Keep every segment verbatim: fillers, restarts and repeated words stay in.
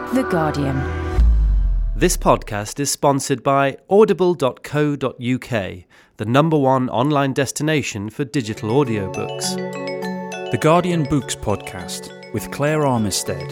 The Guardian. This podcast is sponsored by audible dot co dot uk, the number one online destination for digital audiobooks. The Guardian Books Podcast with Claire Armistead.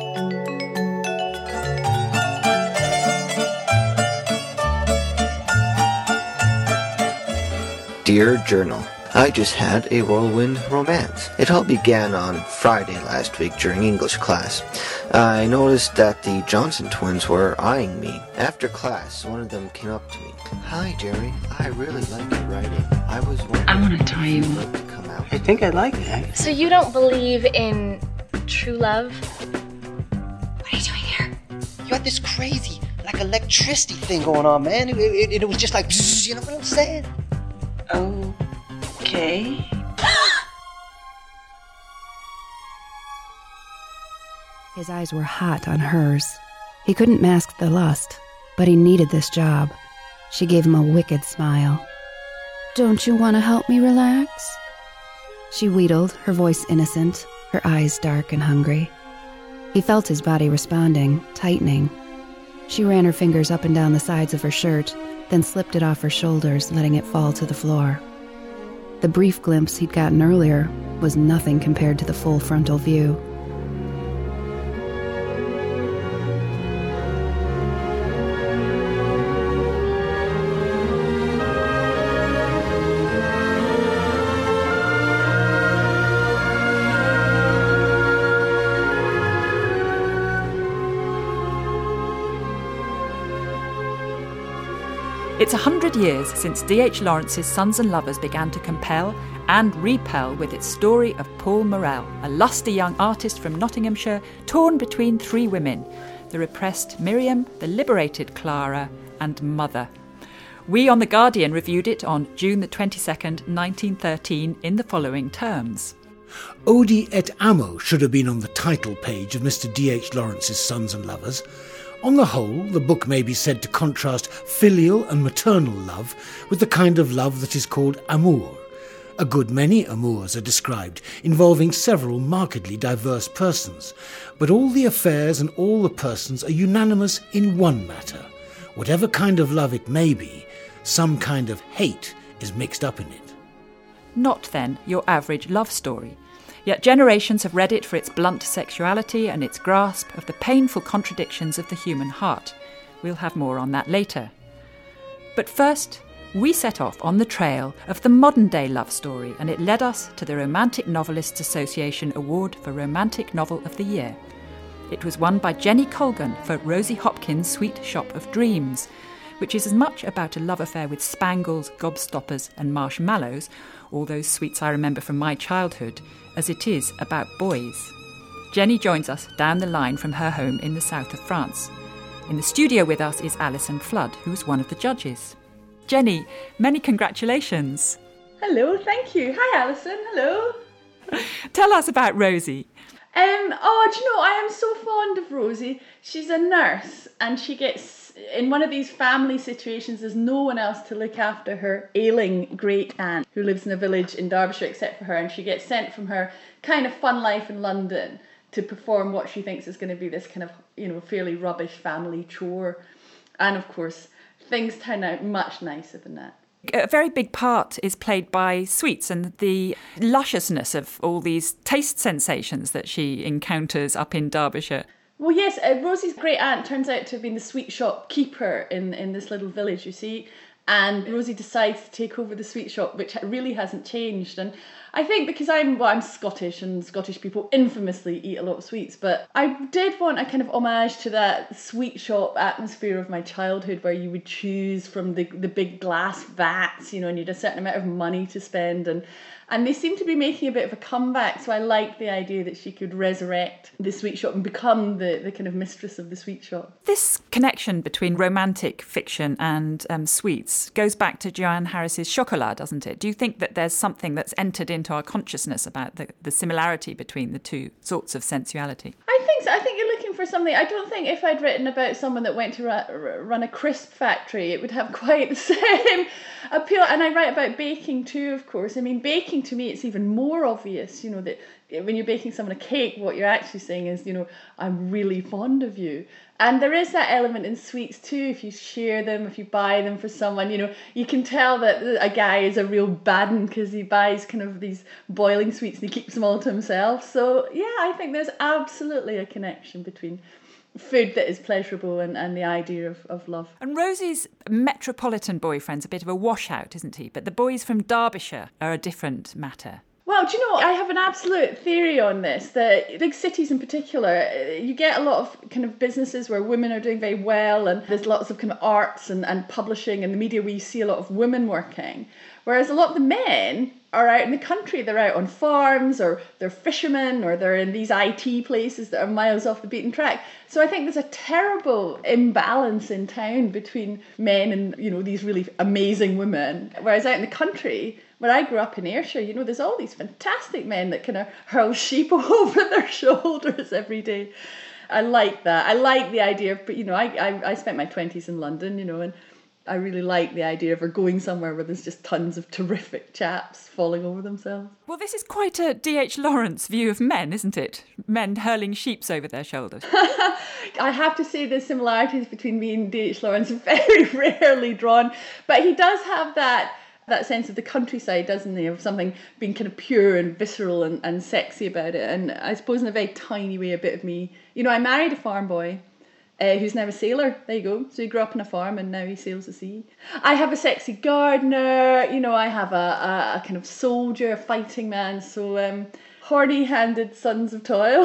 Dear Journal, I just had a whirlwind romance. It all began on Friday last week during English class. I noticed that the Johnson twins were eyeing me. After class, one of them came up to me. Hi, Jerry. I really like your writing. I was wondering I want to tell you. if you'd like to come out. I think I like that. So you don't believe in true love? What are you doing here? You had this crazy, like, electricity thing going on, man. It, it, it was just like, bzzz, you know what I'm saying? Okay. His eyes were hot on hers. He couldn't mask the lust, but he needed this job. She gave him a wicked smile. Don't you want to help me relax? She wheedled, her voice innocent, her eyes dark and hungry. He felt his body responding, tightening. She ran her fingers up and down the sides of her shirt, then slipped it off her shoulders, letting it fall to the floor. The brief glimpse he'd gotten earlier was nothing compared to the full frontal view. It's a hundred years since D H Lawrence's Sons and Lovers began to compel and repel with its story of Paul Morell, a lusty young artist from Nottinghamshire, torn between three women, the repressed Miriam, the liberated Clara, and Mother. We on The Guardian reviewed it on June the twenty-second, nineteen thirteen, in the following terms. Odi et Amo should have been on the title page of Mister D H Lawrence's Sons and Lovers. On the whole, the book may be said to contrast filial and maternal love with the kind of love that is called amour. A good many amours are described, involving several markedly diverse persons, but all the affairs and all the persons are unanimous in one matter. Whatever kind of love it may be, some kind of hate is mixed up in it. Not, then, your average love story. Yet generations have read it for its blunt sexuality and its grasp of the painful contradictions of the human heart. We'll have more on that later. But first, we set off on the trail of the modern-day love story, and it led us to the Romantic Novelists Association Award for Romantic Novel of the Year. It was won by Jenny Colgan for Rosie Hopkins' Sweet Shop of Dreams, which is as much about a love affair with spangles, gobstoppers and marshmallows, all those sweets I remember from my childhood, as it is about boys. Jenny joins us down the line from her home in the south of France. In the studio with us is Alison Flood, who was one of the judges. Jenny, many congratulations. Hello, thank you. Hi, Alison. Hello. Tell us about Rosie. Um, oh, do you know, I am so fond of Rosie. She's a nurse and she gets, in one of these family situations, there's no one else to look after her ailing great aunt who lives in a village in Derbyshire except for her, and she gets sent from her kind of fun life in London to perform what she thinks is going to be this kind of, you know, fairly rubbish family chore. And of course, things turn out much nicer than that. A very big part is played by sweets and the lusciousness of all these taste sensations that she encounters up in Derbyshire. Well, yes, uh, Rosie's great aunt turns out to have been the sweet shop keeper in, in this little village, you see. And Rosie decides to take over the sweet shop, which really hasn't changed. And I think because I'm, well, I'm Scottish and Scottish people infamously eat a lot of sweets, but I did want a kind of homage to that sweet shop atmosphere of my childhood where you would choose from the, the big glass vats, you know, and you had a certain amount of money to spend. And And they seem to be making a bit of a comeback, so I like the idea that she could resurrect the sweet shop and become the, the kind of mistress of the sweet shop. This connection between romantic fiction and um, sweets goes back to Joanne Harris's Chocolat, doesn't it? Do you think that there's something that's entered into our consciousness about the, the similarity between the two sorts of sensuality? I think so. I think you're looking for something. I don't think if I'd written about someone that went to ra- run a crisp factory, it would have quite the same appeal. And I write about baking too, of course. I mean, baking to me, it's even more obvious, you know, that when you're baking someone a cake, what you're actually saying is, you know, I'm really fond of you. And there is that element in sweets too. If you share them, if you buy them for someone, you know, you can tell that a guy is a real bad one because he buys kind of these boiling sweets and he keeps them all to himself. So yeah, I think there's absolutely a connection between food that is pleasurable and, and the idea of, of love. And Rosie's metropolitan boyfriend's a bit of a washout, isn't he? But the boys from Derbyshire are a different matter. Well, do you know, I have an absolute theory on this, that big cities in particular, you get a lot of kind of businesses where women are doing very well, and there's lots of kind of arts and, and publishing and the media where you see a lot of women working. Whereas a lot of the men are out in the country, they're out on farms, or they're fishermen, or they're in these I T places that are miles off the beaten track. So I think there's a terrible imbalance in town between men and, you know, these really amazing women. Whereas out in the country, where I grew up in Ayrshire, you know, there's all these fantastic men that kind of hurl sheep over their shoulders every day. I like that. I like the idea of, you know, I, I, I spent my twenties in London, you know, and I really like the idea of her going somewhere where there's just tons of terrific chaps falling over themselves. Well, this is quite a D H Lawrence view of men, isn't it? Men hurling sheeps over their shoulders. I have to say the similarities between me and D H Lawrence are very rarely drawn, but he does have that that sense of the countryside, doesn't he, of something being kind of pure and visceral and, and sexy about it. And I suppose in a very tiny way, a bit of me, you know, I married a farm boy uh, who's now a sailor. There you go. So he grew up on a farm and now he sails the sea. I have a sexy gardener, you know, I have a, a, a kind of soldier, a fighting man. So um, horny-handed sons of toil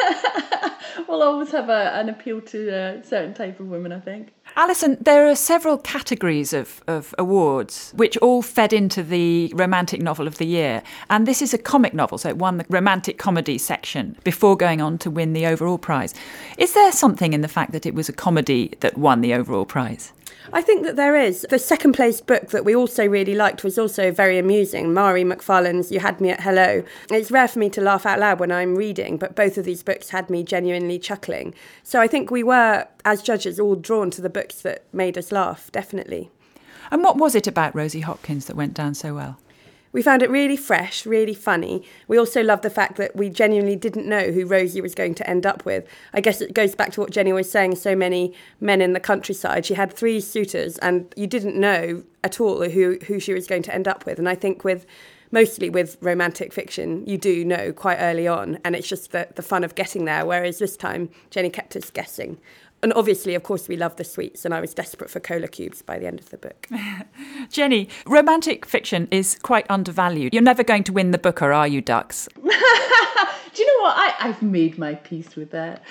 will always have a, an appeal to a certain type of women, I think. Alison, there are several categories of, of awards which all fed into the romantic novel of the year. And this is a comic novel, so it won the romantic comedy section before going on to win the overall prize. Is there something in the fact that it was a comedy that won the overall prize? I think that there is. The second place book that we also really liked was also very amusing, Mari McFarlane's You Had Me at Hello. It's rare for me to laugh out loud when I'm reading, but both of these books had me genuinely chuckling. So I think we were, as judges, all drawn to the books that made us laugh, definitely. And what was it about Rosie Hopkins that went down so well? We found it really fresh, really funny. We also loved the fact that we genuinely didn't know who Rosie was going to end up with. I guess it goes back to what Jenny was saying, so many men in the countryside. She had three suitors and you didn't know at all who, who she was going to end up with. And I think with mostly with romantic fiction, you do know quite early on. And it's just the, the fun of getting there. Whereas this time, Jenny kept us guessing. And obviously, of course, we love the sweets, and I was desperate for cola cubes by the end of the book. Jenny, romantic fiction is quite undervalued. You're never going to win the Booker, are you, Ducks? Do you know what? I, I've made my peace with that.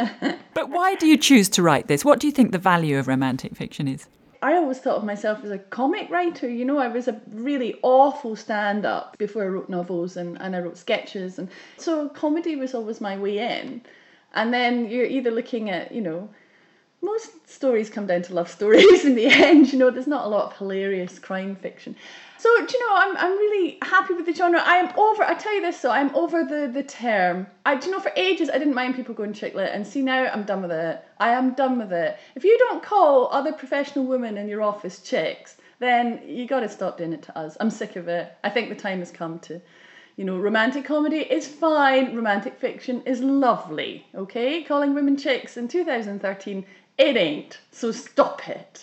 But why do you choose to write this? What do you think the value of romantic fiction is? I always thought of myself as a comic writer. You know, I was a really awful stand-up before I wrote novels and, and I wrote sketches. And so comedy was always my way in. And then you're either looking at, you know, most stories come down to love stories in the end. You know, there's not a lot of hilarious crime fiction. So, do you know, I'm I'm really happy with the genre. I am over, I tell you this though, I'm over the, the term. I, do you know, for ages I didn't mind people going chick lit, and see now I'm done with it. I am done with it. If you don't call other professional women in your office chicks, then you got to stop doing it to us. I'm sick of it. I think the time has come to, you know, romantic comedy is fine. Romantic fiction is lovely, okay? Calling women chicks in two thousand thirteen, it ain't. So stop it.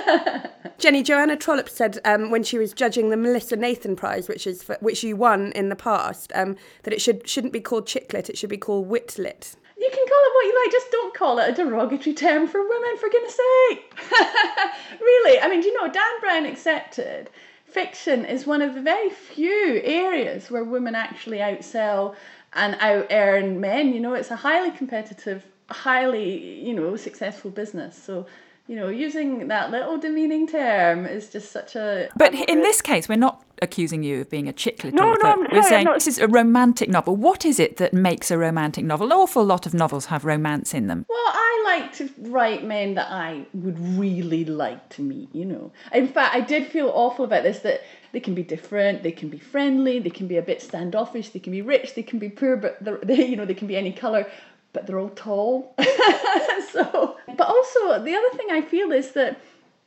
Jenny, Joanna Trollope said um, when she was judging the Melissa Nathan Prize, which is for, which you won in the past, um, that it should, shouldn't be called chicklit, it should be called witlit. You can call it what you like, just don't call it a derogatory term for women, for goodness sake. Really, I mean, do you know, Dan Brown accepted fiction is one of the very few areas where women actually outsell and out-earn men. You know, it's a highly competitive, highly, you know, successful business. So, you know, using that little demeaning term is just such a... But in this case, we're not accusing you of being a chicklit no, author. No, I'm we're sorry, saying I'm not... this is a romantic novel. What is it that makes a romantic novel? An awful lot of novels have romance in them. Well, I like to write men that I would really like to meet, you know. In fact, I did feel awful about this, that they can be different, they can be friendly, they can be a bit standoffish, they can be rich, they can be poor, but they're, they, you know, they can be any colour, but they're all tall. So, but also, the other thing I feel is that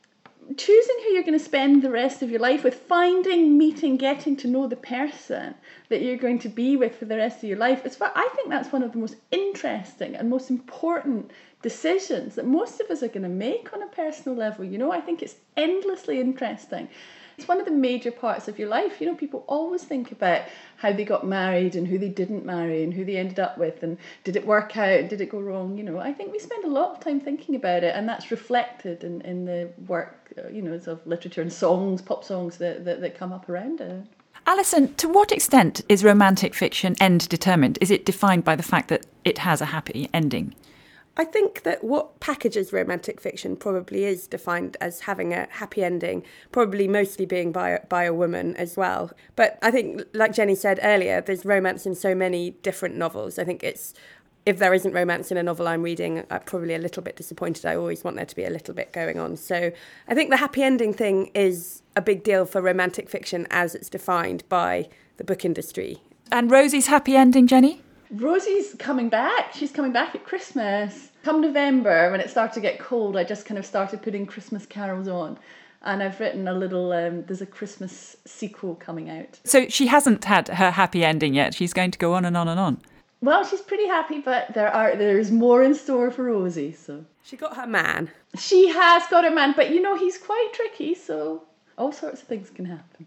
choosing who you're going to spend the rest of your life with, finding, meeting, getting to know the person that you're going to be with for the rest of your life, is what, I think that's one of the most interesting and most important decisions that most of us are going to make on a personal level. You know, I think it's endlessly interesting. It's one of the major parts of your life. You know, people always think about how they got married and who they didn't marry and who they ended up with and did it work out and did it go wrong. You know, I think we spend a lot of time thinking about it, and that's reflected in, in the work, you know, of literature and songs, pop songs that, that, that come up around it. Alison, to what extent is romantic fiction end determined? Is it defined by the fact that it has a happy ending? I think that what packages romantic fiction probably is defined as having a happy ending, probably mostly being by, by a woman as well. But I think, like Jenny said earlier, there's romance in so many different novels. I think it's, if there isn't romance in a novel I'm reading, I'm probably a little bit disappointed. I always want there to be a little bit going on. So I think the happy ending thing is a big deal for romantic fiction as it's defined by the book industry. And Rosie's happy ending, Jenny? Rosie's coming back. She's coming back at Christmas. Come November, when it started to get cold, I just kind of started putting Christmas carols on. And I've written a little, um, there's a Christmas sequel coming out. So she hasn't had her happy ending yet. She's going to go on and on and on. Well, she's pretty happy, but there are there's more in store for Rosie. So she got her man. She has got her man, but you know, he's quite tricky, so all sorts of things can happen.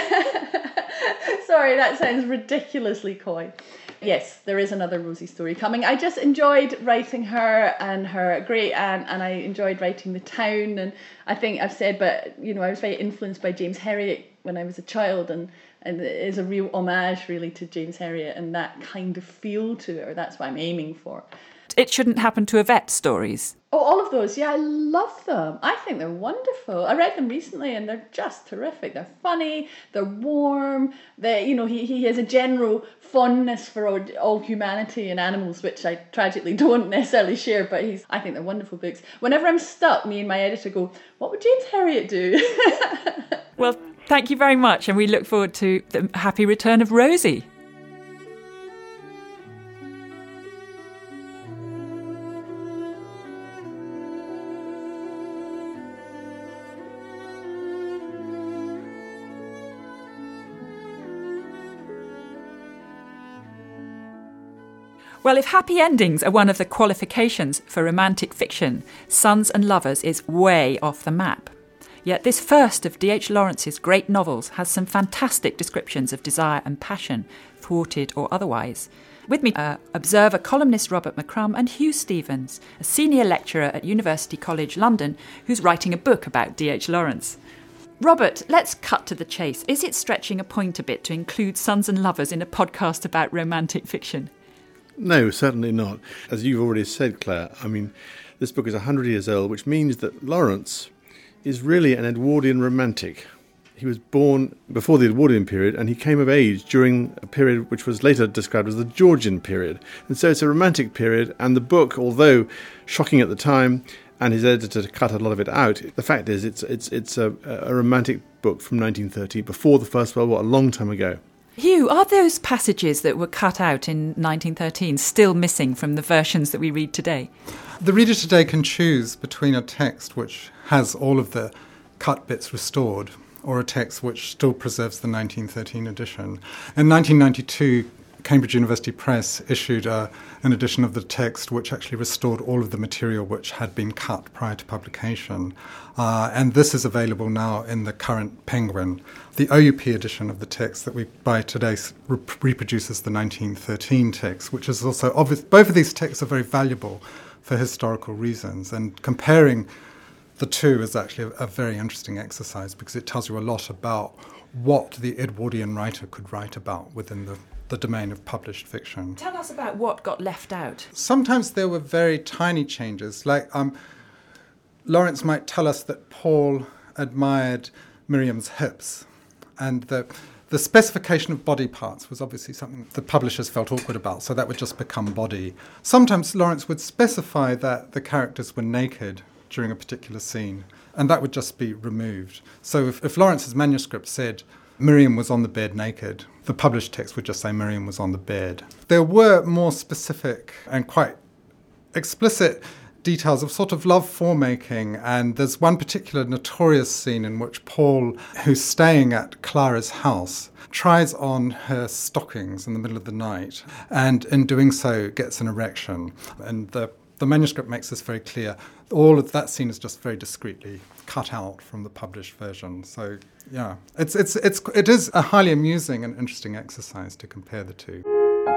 Sorry, that sounds ridiculously coy. Yes, there is another Rosie story coming. I just enjoyed writing her and her great aunt, and I enjoyed writing The Town. And I think I've said, but you know, I was very influenced by James Herriot when I was a child, and and it is a real homage really to James Herriot and that kind of feel to her. That's what I'm aiming for. It Shouldn't Happen to Yvette stories. Oh, all of those. Yeah, I love them. I think they're wonderful. I read them recently and they're just terrific. They're funny, they're warm, they, you know, he, he has a general fondness for all, all humanity and animals, which I tragically don't necessarily share, but he's, I think they're wonderful books. Whenever I'm stuck, me and my editor go, what would James Herriot do? Well, thank you very much, and we look forward to the happy return of Rosie. Well, if happy endings are one of the qualifications for romantic fiction, Sons and Lovers is way off the map. Yet this first of D H Lawrence's great novels has some fantastic descriptions of desire and passion, thwarted or otherwise. With me are Observer columnist Robert McCrum and Hugh Stevens, a senior lecturer at University College London who's writing a book about D H Lawrence. Robert, let's cut to the chase. Is it stretching a point a bit to include Sons and Lovers in a podcast about romantic fiction? No, certainly not. As you've already said, Claire, I mean, this book is one hundred years old, which means that Lawrence is really an Edwardian romantic. He was born before the Edwardian period, and he came of age during a period which was later described as the Georgian period. And so it's a romantic period, and the book, although shocking at the time, and his editor cut a lot of it out, the fact is it's it's it's a, a romantic book from nineteen thirty, before the First World War, a long time ago. Hugh, are those passages that were cut out in nineteen thirteen still missing from the versions that we read today? The reader today can choose between a text which has all of the cut bits restored or a text which still preserves the nineteen thirteen edition. In nineteen ninety-two, Cambridge University Press issued uh, an edition of the text which actually restored all of the material which had been cut prior to publication. Uh, and this is available now in the current Penguin. The O U P edition of the text that we buy today re- reproduces the nineteen thirteen text, which is also obvious. Both of these texts are very valuable for historical reasons, and comparing the two is actually a, a very interesting exercise because it tells you a lot about what the Edwardian writer could write about within the the domain of published fiction. Tell us about what got left out. Sometimes there were very tiny changes, like um, Lawrence might tell us that Paul admired Miriam's hips, and the the specification of body parts was obviously something the publishers felt awkward about, so that would just become body. Sometimes Lawrence would specify that the characters were naked during a particular scene, and that would just be removed. So if, if Lawrence's manuscript said Miriam was on the bed naked, the published text would just say Miriam was on the bed. There were more specific and quite explicit details of sort of love foremaking, and there's one particular notorious scene in which Paul, who's staying at Clara's house, tries on her stockings in the middle of the night, and in doing so gets an erection. And the, the manuscript makes this very clear. All of that scene is just very discreetly cut out from the published version. So, yeah, it's it's it's it is a highly amusing and interesting exercise to compare the two.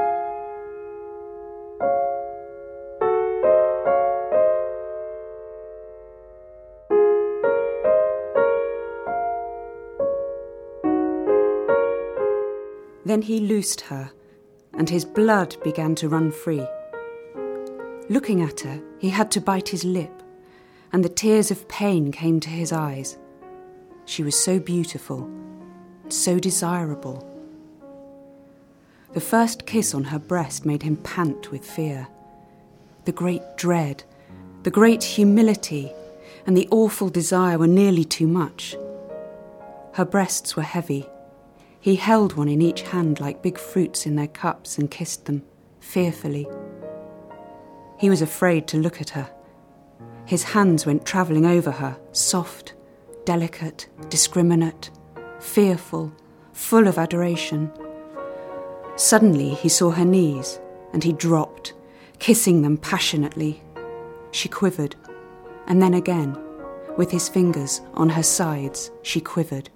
Then he loosed her, and his blood began to run free. Looking at her, he had to bite his lip, and the tears of pain came to his eyes. She was so beautiful, so desirable. The first kiss on her breast made him pant with fear. The great dread, the great humility, and the awful desire were nearly too much. Her breasts were heavy. He held one in each hand like big fruits in their cups and kissed them, fearfully. He was afraid to look at her. His hands went travelling over her, soft, delicate, discriminate, fearful, full of adoration. Suddenly he saw her knees, and he dropped, kissing them passionately. She quivered, and then again, with his fingers on her sides, she quivered.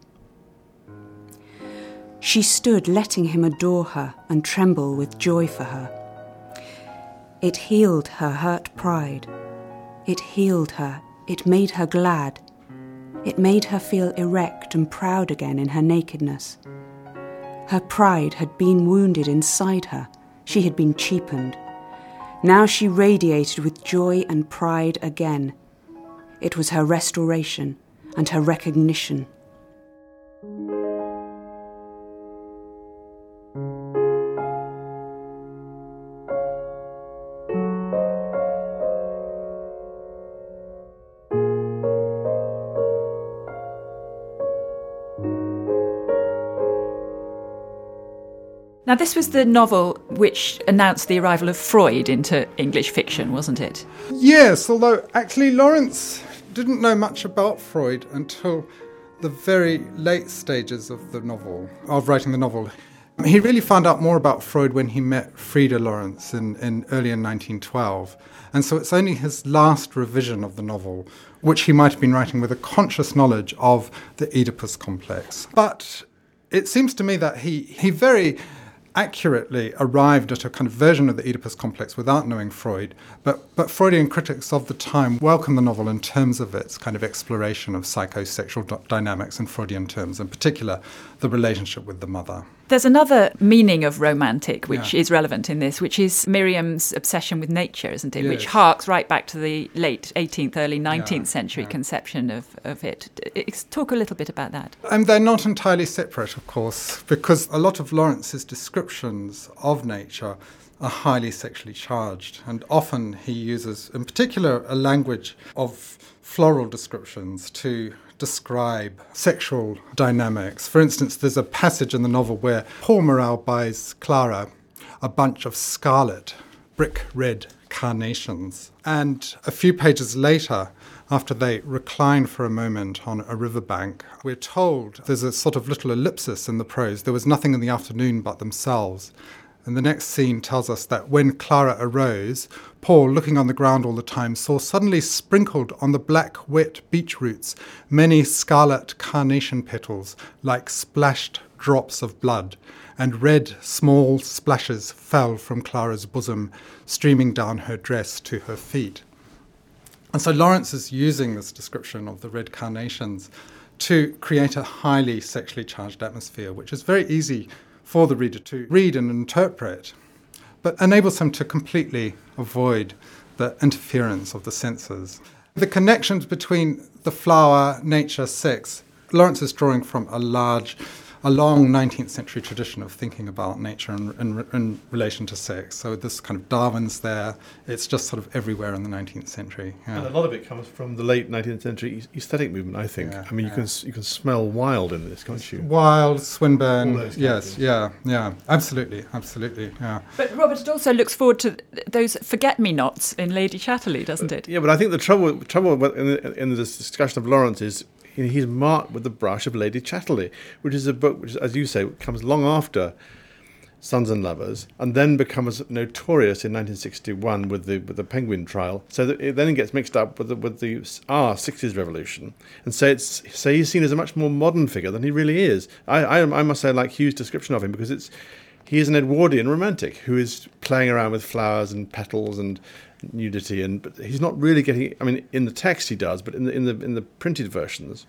She stood letting him adore her and tremble with joy for her. It healed her hurt pride. It healed her. It made her glad. It made her feel erect and proud again in her nakedness. Her pride had been wounded inside her. She had been cheapened. Now she radiated with joy and pride again. It was her restoration and her recognition. Now, this was the novel which announced the arrival of Freud into English fiction, wasn't it? Yes, although actually Lawrence didn't know much about Freud until the very late stages of the novel, of writing the novel. He really found out more about Freud when he met Frieda Lawrence in, in early in nineteen twelve. And so it's only his last revision of the novel, which he might have been writing with a conscious knowledge of the Oedipus complex. But it seems to me that he, he very accurately arrived at a kind of version of the Oedipus complex without knowing Freud, but, but Freudian critics of the time welcomed the novel in terms of its kind of exploration of psychosexual d- dynamics in Freudian terms, in particular the relationship with the mother. There's another meaning of romantic which Yeah. is relevant in this, which is Miriam's obsession with nature, isn't it? Yes. Which harks right back to the late eighteenth, early nineteenth Yeah, century yeah. conception of, of it. It's, talk a little bit about that. And they're not entirely separate, of course, because a lot of Lawrence's descriptions of nature are highly sexually charged, and often he uses, in particular, a language of floral descriptions to describe sexual dynamics. For instance, there's a passage in the novel where Paul Morrell buys Clara a bunch of scarlet, brick red carnations. And a few pages later, after they recline for a moment on a riverbank, we're told there's a sort of little ellipsis in the prose. There was nothing in the afternoon but themselves. And the next scene tells us that when Clara arose, Paul, looking on the ground all the time, saw suddenly sprinkled on the black, wet beech roots many scarlet carnation petals like splashed drops of blood, and red, small splashes fell from Clara's bosom, streaming down her dress to her feet. And so Lawrence is using this description of the red carnations to create a highly sexually charged atmosphere, which is very easy for the reader to read and interpret, but enables him to completely avoid the interference of the senses. The connections between the flower, nature, sex, Lawrence is drawing from a large a long nineteenth century tradition of thinking about nature in, in, in relation to sex. So this kind of Darwin's there. It's just sort of everywhere in the nineteenth century. Yeah. And a lot of it comes from the late nineteenth century aesthetic movement, I think. Yeah, I mean, you yeah. can you can smell Wilde in this, can't you? Wilde, Swinburne, All those yes, yeah, yeah, absolutely, absolutely, yeah. But Robert, it also looks forward to th- those forget-me-nots in Lady Chatterley, doesn't it? Yeah, but I think the trouble trouble in, the, in this discussion of Lawrence is he's marked with the brush of Lady Chatterley, which is a book which, as you say, comes long after Sons and Lovers, and then becomes notorious in nineteen sixty-one with the with the Penguin trial. So that it then gets mixed up with the with the our sixties revolution, and so it's so he's seen as a much more modern figure than he really is. I I, I must say I like Hugh's description of him because it's he is an Edwardian romantic who is playing around with flowers and petals and nudity, and but he's not really getting. I mean, in the text he does, but in the in the in the printed versions,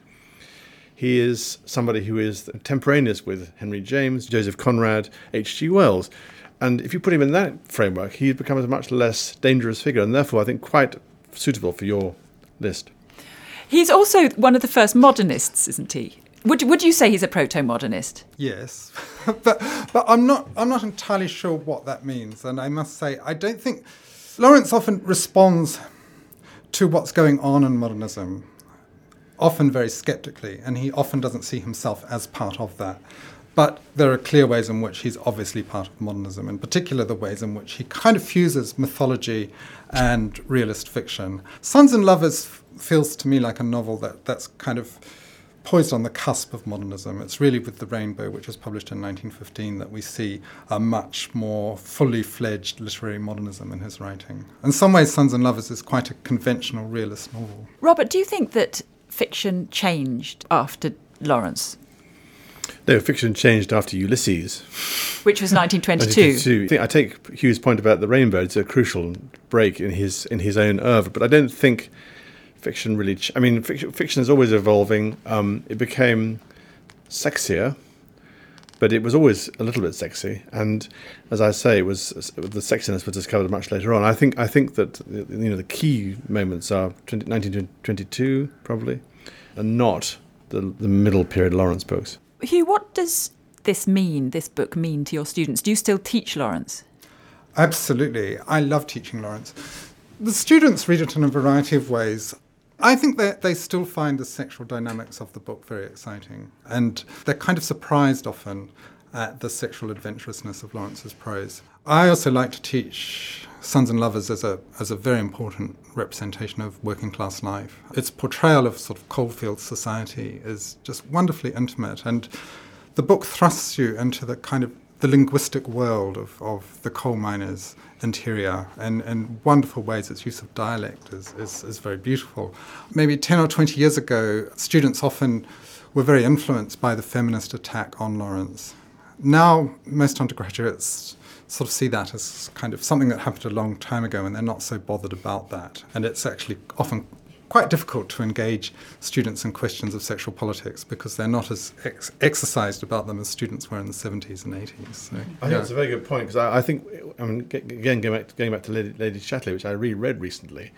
he is somebody who is contemporaneous with Henry James, Joseph Conrad, H G Wells, and if you put him in that framework, he becomes a much less dangerous figure, and therefore I think quite suitable for your list. He's also one of the first modernists, isn't he? Would would you say he's a proto-modernist? Yes, but but I'm not I'm not entirely sure what that means, and I must say I don't think Lawrence often responds to what's going on in modernism, often very sceptically, and he often doesn't see himself as part of that. But there are clear ways in which he's obviously part of modernism, in particular the ways in which he kind of fuses mythology and realist fiction. Sons and Lovers feels to me like a novel that, that's kind of poised on the cusp of modernism. It's really with The Rainbow, which was published in nineteen fifteen, that we see a much more fully fledged literary modernism in his writing. In some ways, Sons and Lovers is quite a conventional realist novel. Robert, do you think that fiction changed after Lawrence? No, fiction changed after Ulysses, which was nineteen twenty-two. I think I take Hugh's point about The Rainbow. It's a crucial break in his in his own oeuvre, but I don't think fiction really. Ch- I mean, fiction, fiction is always evolving. Um, it became sexier, but it was always a little bit sexy. And as I say, it was the sexiness was discovered much later on. I think I think that you know the key moments are nineteen twenty-two probably, and not the the middle period Lawrence books. Hugh, what does this mean, this book mean to your students? Do you still teach Lawrence? Absolutely. I love teaching Lawrence. The students read it in a variety of ways. I think they they still find the sexual dynamics of the book very exciting, and they're kind of surprised often at the sexual adventurousness of Lawrence's prose. I also like to teach Sons and Lovers as a as a very important representation of working class life. Its portrayal of sort of coalfield society is just wonderfully intimate, and the book thrusts you into the kind of the linguistic world of, of the coal miners' interior in, in wonderful ways. Its use of dialect is, is, is very beautiful. Maybe ten or twenty years ago, students often were very influenced by the feminist attack on Lawrence. Now, most undergraduates sort of see that as kind of something that happened a long time ago, and they're not so bothered about that. And it's actually often quite difficult to engage students in questions of sexual politics because they're not as ex- exercised about them as students were in the seventies and eighties. So, I think yeah. that's a very good point because I, I think, I mean, again, going back to, going back to Lady, Lady Chatterley, which I reread recently,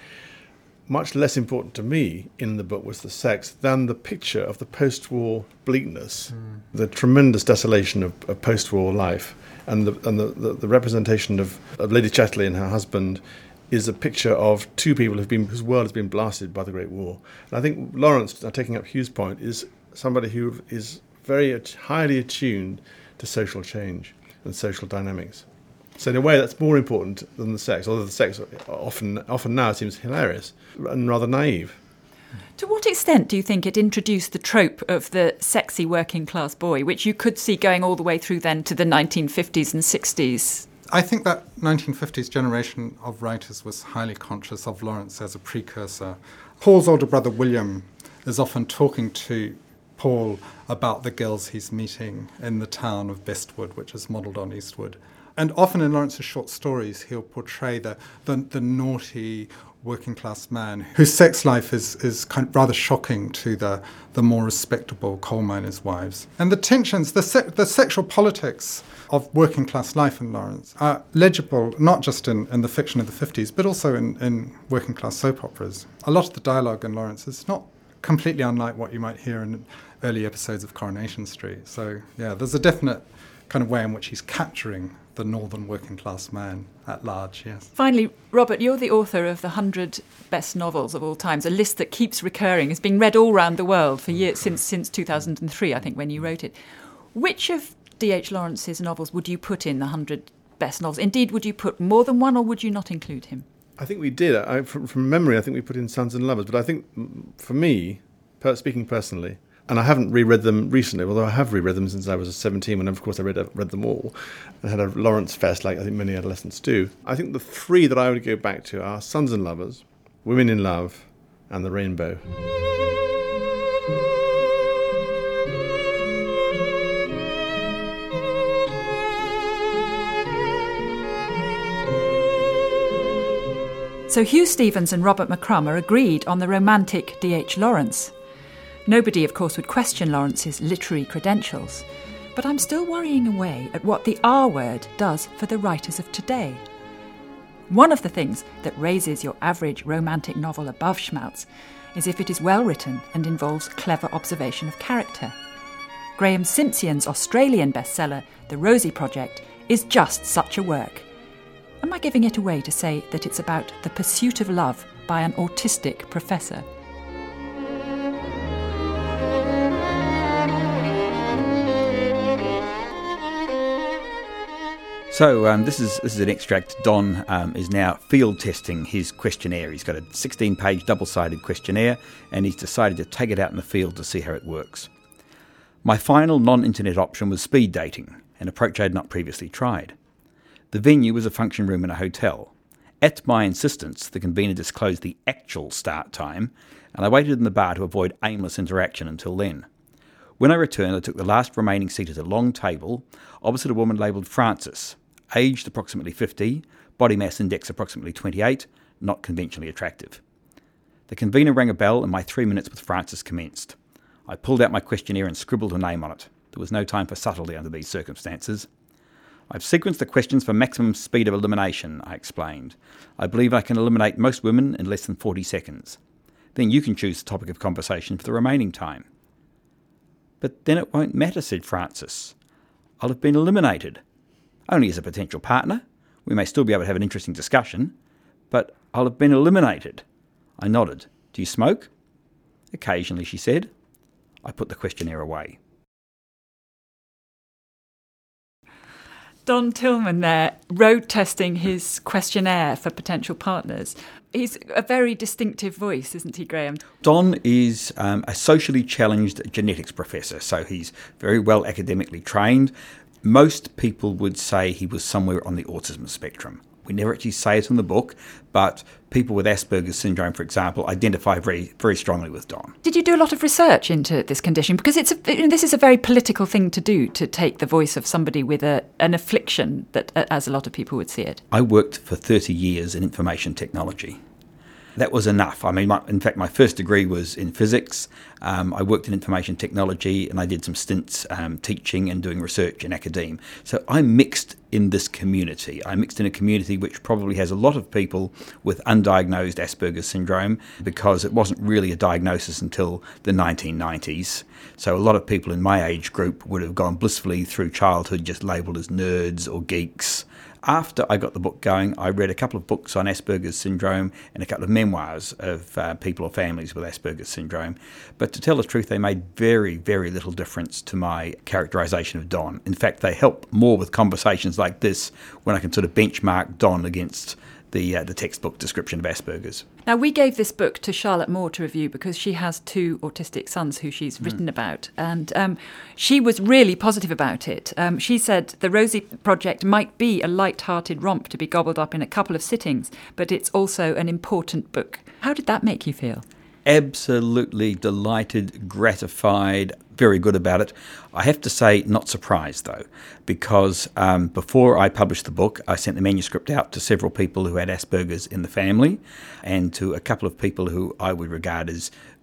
much less important to me in the book was the sex than the picture of the post-war bleakness, mm. the tremendous desolation of, of post-war life, and the and the, the, the representation of, of Lady Chatterley and her husband is a picture of two people who've been whose world has been blasted by the Great War. And I think Lawrence, taking up Hugh's point, is somebody who is very highly attuned to social change and social dynamics. So in a way, that's more important than the sex, although the sex often often now seems hilarious and rather naive. To what extent do you think it introduced the trope of the sexy working class boy, which you could see going all the way through then to the nineteen fifties and sixties? I think that nineteen fifties generation of writers was highly conscious of Lawrence as a precursor. Paul's older brother William is often talking to Paul about the girls he's meeting in the town of Bestwood, which is modelled on Eastwood. And often in Lawrence's short stories, he'll portray the, the, the naughty working class man whose sex life is, is kind of rather shocking to the, the more respectable coal miners' wives. And the tensions, the, se- the sexual politics of working class life in Lawrence are legible not just in, in the fiction of the fifties, but also in, in working class soap operas. A lot of the dialogue in Lawrence is not completely unlike what you might hear in early episodes of Coronation Street. So, yeah, there's a definite kind of way in which he's capturing the northern working class man at large, yes. Finally, Robert, you're the author of the one hundred best novels of all times, a list that keeps recurring, has been read all around the world for years, since since two thousand three, I think, when you wrote it. Which of D H Lawrence's novels would you put in the one hundred best novels? Indeed, would you put more than one, or would you not include him? I think we did. I, from, from memory, I think we put in Sons and Lovers. But I think, for me, per, speaking personally, and I haven't reread them recently, although I have reread them since I was seventeen, when, of course, I read read them all and had a Lawrence fest like I think many adolescents do. I think the three that I would go back to are Sons and Lovers, Women in Love, and The Rainbow. So Hugh Stevens and Robert McCrum are agreed on the romantic D H Lawrence. Nobody, of course, would question Lawrence's literary credentials, but I'm still worrying away at what the R word does for the writers of today. One of the things that raises your average romantic novel above schmaltz is if it is well written and involves clever observation of character. Graham Simpson's Australian bestseller, The Rosie Project, is just such a work. Am I giving it away to say that it's about the pursuit of love by an autistic professor? So um, this is this is an extract. Don um, is now field testing his questionnaire. He's got a sixteen-page double-sided questionnaire, and he's decided to take it out in the field to see how it works. My final non-internet option was speed dating, an approach I had not previously tried. The venue was a function room in a hotel. At my insistence, the convener disclosed the actual start time, and I waited in the bar to avoid aimless interaction until then. When I returned, I took the last remaining seat at a long table, opposite a woman labelled Frances, aged approximately fifty, body mass index approximately twenty-eight, not conventionally attractive. The convener rang a bell, and my three minutes with Frances commenced. I pulled out my questionnaire and scribbled her name on it. There was no time for subtlety under these circumstances. I've sequenced the questions for maximum speed of elimination, I explained. I believe I can eliminate most women in less than forty seconds. Then you can choose the topic of conversation for the remaining time. But then it won't matter, said Frances. I'll have been eliminated. Only as a potential partner. We may still be able to have an interesting discussion, but I'll have been eliminated. I nodded. Do you smoke? Occasionally, she said. I put the questionnaire away. Don Tillman there, road testing his questionnaire for potential partners. He's a very distinctive voice, isn't he, Graham? Don is um, a socially challenged genetics professor, so he's very well academically trained. Most people would say he was somewhere on the autism spectrum. We never actually say it in the book, but people with Asperger's syndrome, for example, identify very, very strongly with Don. Did you do a lot of research into this condition? Because it's a, this is a very political thing to do, to take the voice of somebody with a, an affliction, that, as a lot of people would see it. I worked for thirty years in information technology. That was enough. I mean, my, in fact, my first degree was in physics. Um, I worked in information technology, and I did some stints um, teaching and doing research in academia. So I mixed in this community. I mixed in a community which probably has a lot of people with undiagnosed Asperger's syndrome, because it wasn't really a diagnosis until the nineteen nineties. So a lot of people in my age group would have gone blissfully through childhood just labelled as nerds or geeks. After I got the book going, I read a couple of books on Asperger's syndrome and a couple of memoirs of uh, people or families with Asperger's syndrome. But to tell the truth, they made very, very little difference to my characterisation of Don. In fact, they help more with conversations like this when I can sort of benchmark Don against the uh, the textbook description of Asperger's. Now, we gave this book to Charlotte Moore to review because she has two autistic sons who she's mm. written about, and um, she was really positive about it. Um, she said the Rosie Project might be a light-hearted romp to be gobbled up in a couple of sittings, but it's also an important book. How did that make you feel? Absolutely delighted, gratified, very good about it. I have to say, not surprised though, because um, before I published the book, I sent the manuscript out to several people who had Asperger's in the family, and to a couple of people who I would regard as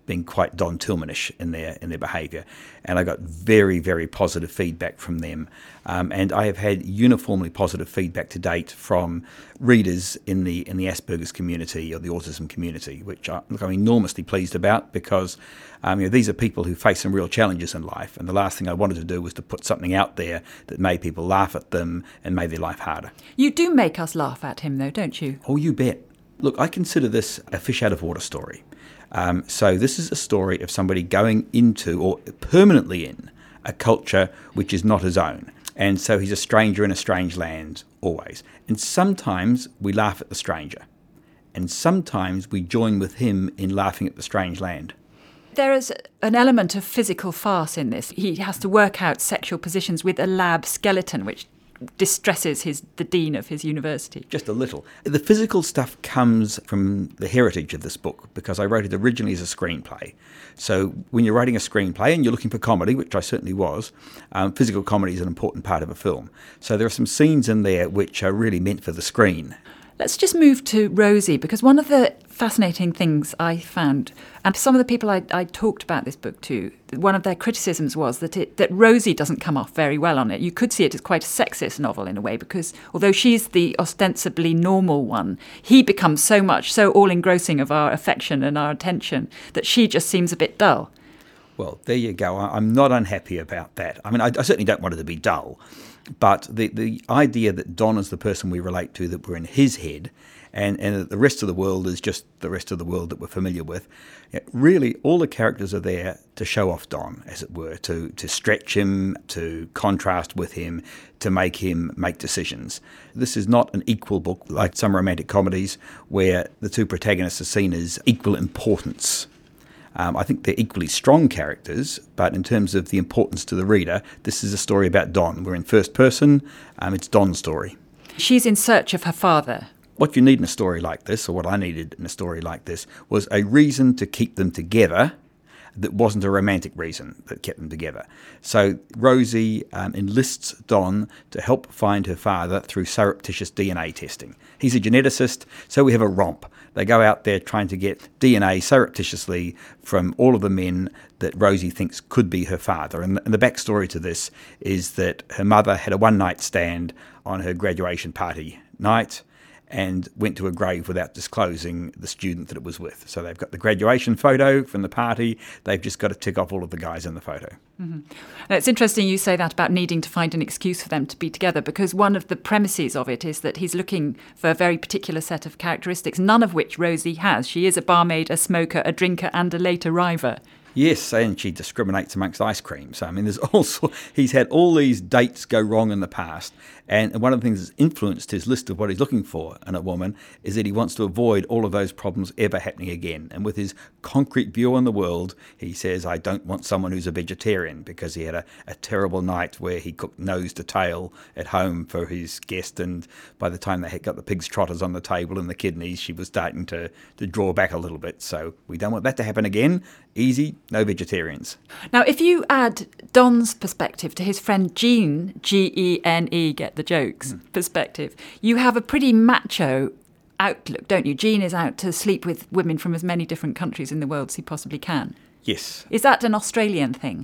being quite Don Tillmanish in their in their behaviour, and I got very, very positive feedback from them. Um, and I have had uniformly positive feedback to date from readers in the in the Asperger's community or the autism community, which I, look, I'm enormously pleased about, because um, you know, these are people who face some real challenges in life, and the last thing I wanted to do was to put something out there that made people laugh at them and made their life harder. You do make us laugh at him, though, don't you? Oh, you bet. Look, I consider this a fish out of water story. Um, so this is a story of somebody going into, or permanently in, a culture which is not his own. And so he's a stranger in a strange land, always. And sometimes we laugh at the stranger. And sometimes we join with him in laughing at the strange land. There is an element of physical farce in this. He has to work out sexual positions with a lab skeleton, which distresses his the dean of his university. Just a little. The physical stuff comes from the heritage of this book, because I wrote it originally as a screenplay. So when you're writing a screenplay and you're looking for comedy, which I certainly was, um, physical comedy is an important part of a film. So there are some scenes in there which are really meant for the screen. Let's just move to Rosie, because one of the fascinating things I found, and some of the people I, I talked about this book to, one of their criticisms was that it, that Rosie doesn't come off very well on it. You could see it as quite a sexist novel in a way, because although she's the ostensibly normal one, he becomes so much, so all-engrossing of our affection and our attention that she just seems a bit dull. Well, there you go. I'm not unhappy about that. I mean, I, I certainly don't want it to be dull. But the, the idea that Don is the person we relate to, that we're in his head, and, and that the rest of the world is just the rest of the world that we're familiar with, really all the characters are there to show off Don, as it were, to, to stretch him, to contrast with him, to make him make decisions. This is not an equal book like some romantic comedies where the two protagonists are seen as equal importance. Um, I think they're equally strong characters, but in terms of the importance to the reader, this is a story about Don. We're in first person, um, it's Don's story. She's in search of her father. What you need in a story like this, or what I needed in a story like this, was a reason to keep them together that wasn't a romantic reason that kept them together. So Rosie um, enlists Don to help find her father through surreptitious D N A testing. He's a geneticist, so we have a romp. They go out there trying to get D N A surreptitiously from all of the men that Rosie thinks could be her father. And the backstory to this is that her mother had a one-night stand on her graduation party night and went to a grave without disclosing the student that it was with. So they've got the graduation photo from the party. They've just got to tick off all of the guys in the photo. Mm-hmm. Now, it's interesting you say that about needing to find an excuse for them to be together, because one of the premises of it is that he's looking for a very particular set of characteristics, none of which Rosie has. She is a barmaid, a smoker, a drinker, and a late arriver. Yes, and she discriminates amongst ice cream. So, I mean, there's also, he's had all these dates go wrong in the past. And one of the things that's influenced his list of what he's looking for in a woman is that he wants to avoid all of those problems ever happening again. And with his concrete view on the world, he says, I don't want someone who's a vegetarian, because he had a, a terrible night where he cooked nose to tail at home for his guest. And by the time they had got the pig's trotters on the table and the kidneys, she was starting to, to draw back a little bit. So we don't want that to happen again. Easy, no vegetarians. Now, if you add Don's perspective to his friend Gene, G E N E, get the jokes, mm. perspective, you have a pretty macho outlook, don't you? Gene is out to sleep with women from as many different countries in the world as he possibly can. Yes. Is that an Australian thing?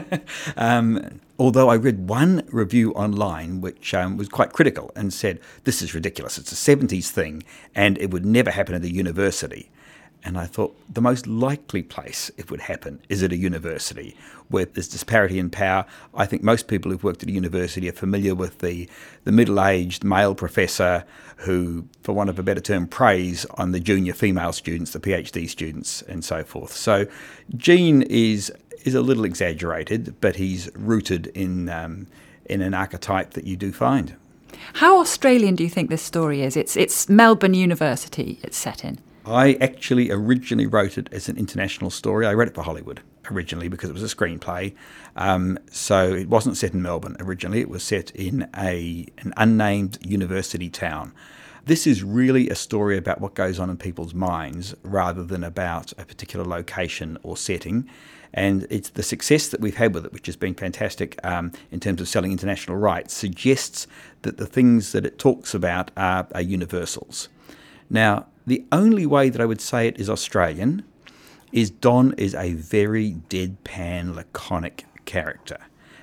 um, although I read one review online which um, was quite critical and said, this is ridiculous, it's a seventies thing and it would never happen at a university. And I thought the most likely place it would happen is at a university where there's disparity in power. I think most people who've worked at a university are familiar with the, the middle-aged male professor who, for want of a better term, preys on the junior female students, the PhD students, and so forth. So Gene is is a little exaggerated, but he's rooted in um, in an archetype that you do find. How Australian do you think this story is? It's it's Melbourne University it's set in. I actually originally wrote it as an international story. I wrote it for Hollywood originally because it was a screenplay. Um, so it wasn't set in Melbourne originally. It was set in a an unnamed university town. This is really a story about what goes on in people's minds rather than about a particular location or setting. And it's the success that we've had with it, which has been fantastic um, in terms of selling international rights, suggests that the things that it talks about are, are universals. Now, the only way that I would say it is Australian is Don is a very deadpan, laconic character.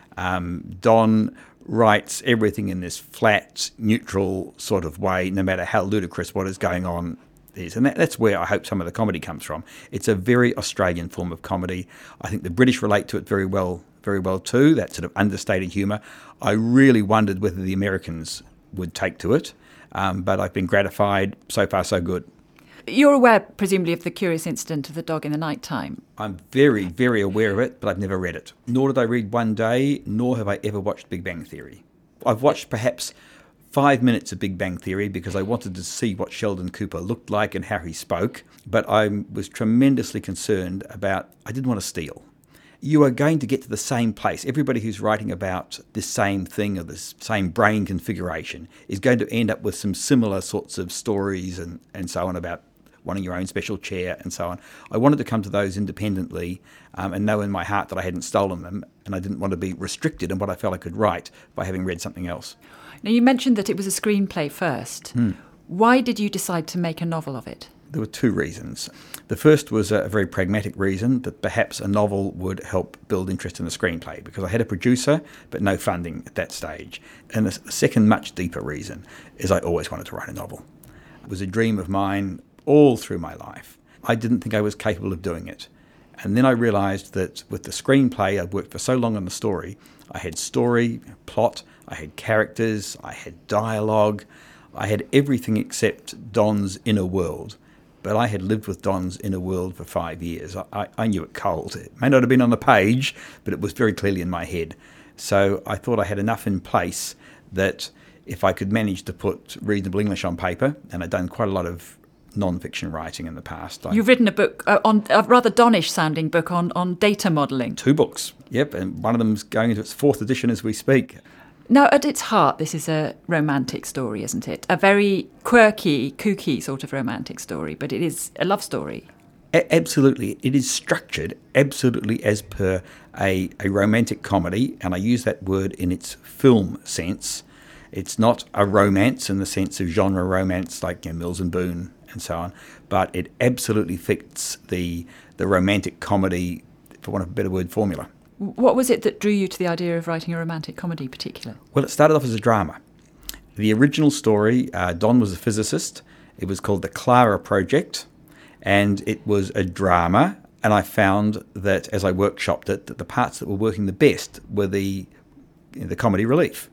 Um, Don writes everything in this flat, neutral sort of way, no matter how ludicrous what is going on is. And that, that's where I hope some of the comedy comes from. It's a very Australian form of comedy. I think the British relate to it very well, very well too, that sort of understated humour. I really wondered whether the Americans would take to it, um, but I've been gratified. So far, so good. You're aware, presumably, of the curious incident of the dog in the night time. I'm very, very aware of it, but I've never read it. Nor did I read One Day, nor have I ever watched Big Bang Theory. I've watched perhaps five minutes of Big Bang Theory because I wanted to see what Sheldon Cooper looked like and how he spoke, but I was tremendously concerned about, I didn't want to steal. You are going to get to the same place. Everybody who's writing about this same thing or this same brain configuration is going to end up with some similar sorts of stories and, and so on about wanting your own special chair and so on. I wanted to come to those independently um, and know in my heart that I hadn't stolen them, and I didn't want to be restricted in what I felt I could write by having read something else. Now, you mentioned that it was a screenplay first. Hmm. Why did you decide to make a novel of it? There were two reasons. The first was a very pragmatic reason that perhaps a novel would help build interest in the screenplay, because I had a producer but no funding at that stage. And the second, much deeper reason is I always wanted to write a novel. It was a dream of mine all through my life. I didn't think I was capable of doing it. And then I realised that with the screenplay, I'd worked for so long on the story. I had story, plot, I had characters, I had dialogue, I had everything except Don's inner world. But I had lived with Don's inner world for five years. I, I knew it cold. It may not have been on the page, but it was very clearly in my head. So I thought I had enough in place that if I could manage to put reasonable English on paper, and I'd done quite a lot of non-fiction writing in the past. You've written a book, uh, on a rather Donish-sounding book on, on data modelling. Two books, yep, and one of them's going into its fourth edition as we speak. Now, at its heart, this is a romantic story, isn't it? A very quirky, kooky sort of romantic story, but it is a love story. A- absolutely. It is structured absolutely as per a, a romantic comedy, and I use that word in its film sense. It's not a romance in the sense of genre romance like, you know, Mills and Boon and so on, but it absolutely fits the the romantic comedy, for want of a better word, formula. What was it that drew you to the idea of writing a romantic comedy particularly? Well, it started off as a drama. The original story, uh, Don was a physicist. It was called the Clara Project, and it was a drama, and I found that as I workshopped it, that the parts that were working the best were the, you know, the comedy relief.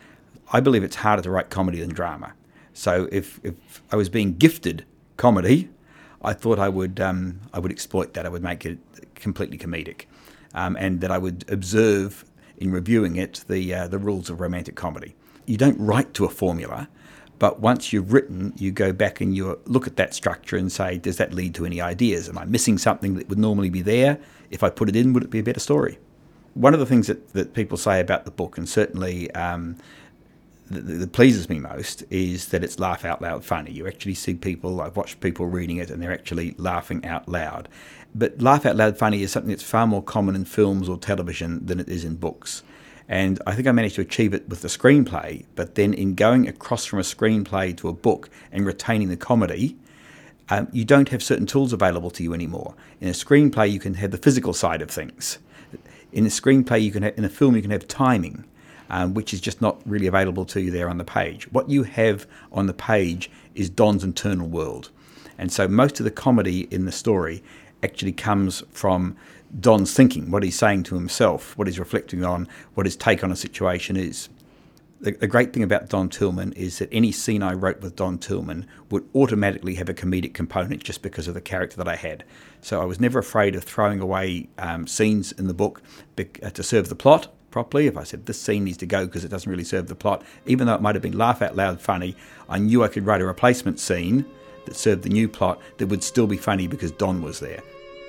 I believe it's harder to write comedy than drama. So if, if I was being gifted comedy, I thought I would um, I would exploit that. I would make it completely comedic, um, and that I would observe in reviewing it the uh, the rules of romantic comedy. You don't write to a formula, but once you've written, you go back and you look at that structure and say, does that lead to any ideas? Am I missing something that would normally be there? If I put it in, would it be a better story? One of the things that, that people say about the book, and certainly um, that, that pleases me most, is that it's laugh out loud funny. You actually see people, I've watched people reading it and they're actually laughing out loud. But laugh out loud funny is something that's far more common in films or television than it is in books. And I think I managed to achieve it with the screenplay, but then in going across from a screenplay to a book and retaining the comedy, um, you don't have certain tools available to you anymore. In a screenplay, you can have the physical side of things. In a screenplay, you can have, in a film, you can have timing, um, which is just not really available to you there on the page. What you have on the page is Don's internal world. And so most of the comedy in the story actually comes from Don's thinking, what he's saying to himself, what he's reflecting on, what his take on a situation is. The, the great thing about Don Tillman is that any scene I wrote with Don Tillman would automatically have a comedic component just because of the character that I had. So I was never afraid of throwing away um, scenes in the book to serve the plot properly. If I said this scene needs to go because it doesn't really serve the plot, even though it might have been laugh out loud funny, I knew I could write a replacement scene that served the new plot that would still be funny because Don was there.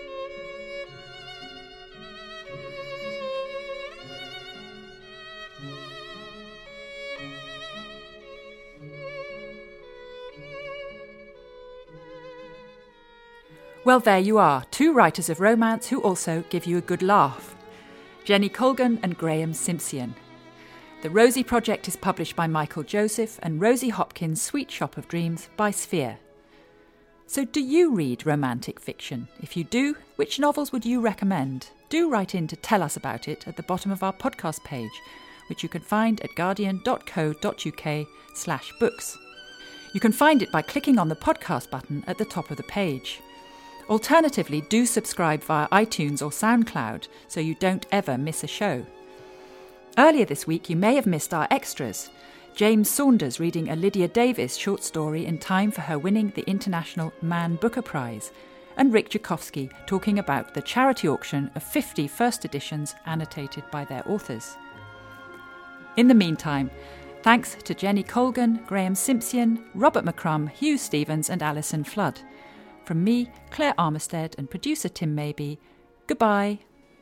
Well, there you are, two writers of romance who also give you a good laugh. Jenny Colgan and Graham Simpson. The Rosie Project is published by Michael Joseph and Rosie Hopkins' Sweet Shop of Dreams by Sphere. So do you read romantic fiction? If you do, which novels would you recommend? Do write in to tell us about it at the bottom of our podcast page, which you can find at guardian.co.uk slash books. You can find it by clicking on the podcast button at the top of the page. Alternatively, do subscribe via iTunes or SoundCloud so you don't ever miss a show. Earlier this week, you may have missed our extras. James Saunders reading a Lydia Davis short story in time for her winning the International Man Booker Prize, and Rick Jakovsky talking about the charity auction of fifty first editions annotated by their authors. In the meantime, thanks to Jenny Colgan, Graham Simpson, Robert McCrum, Hugh Stevens and Alison Flood. From me, Claire Armistead, and producer Tim Maybe, goodbye.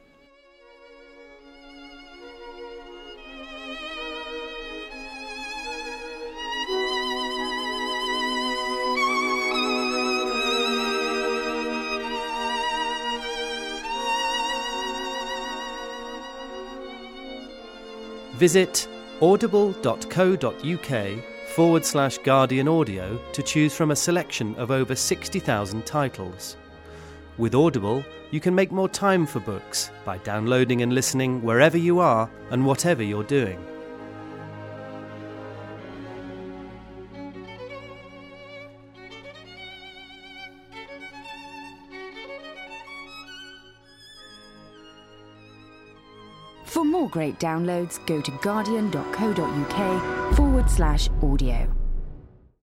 Visit audible.co.uk forward slash Guardian Audio to choose from a selection of over sixty thousand titles. With Audible, you can make more time for books by downloading and listening wherever you are and whatever you're doing. For more great downloads, go to guardian.co.uk forward slash audio.